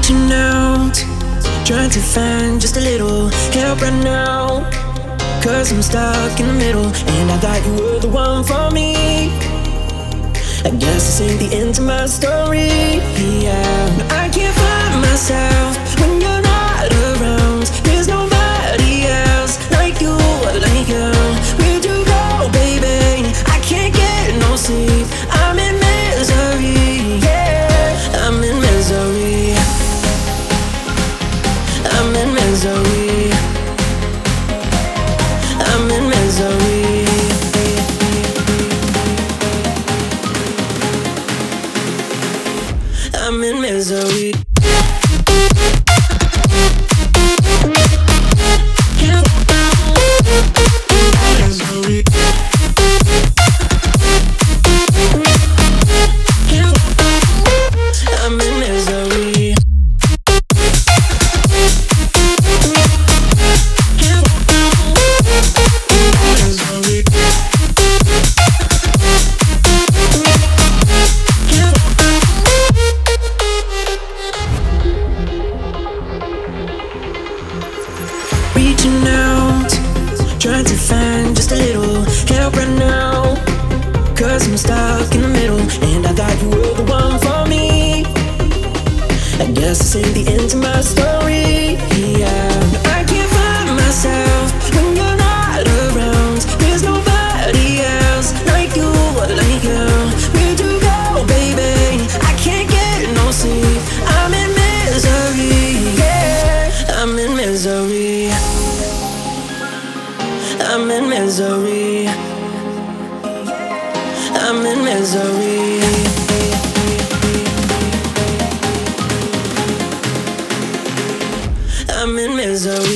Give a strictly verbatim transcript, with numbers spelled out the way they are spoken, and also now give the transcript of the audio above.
Reaching out, trying to find just a little help right now. Cause I'm stuck in the middle, and I thought you were the one for me. I guess this ain't the end to my story, yeah. No, I can't find myself when you're not around. There's nobody else like you, like you. Where'd you go, baby? I can't get no sleep. I'm in misery, yeah. I'm in misery. I'm in misery. I'm in misery. I'm in misery. Reaching out, trying to find just a little help right now. Cause I'm stuck in the middle, and I thought you were the one for me. I guess this ain't the end to my story, yeah. No, I can't find myself when you're not around. There's nobody else like you, like you. Where'd you go, baby? I can't get no sleep. I'm in misery, yeah. I'm in misery. I'm in misery. I'm in misery. I'm in misery.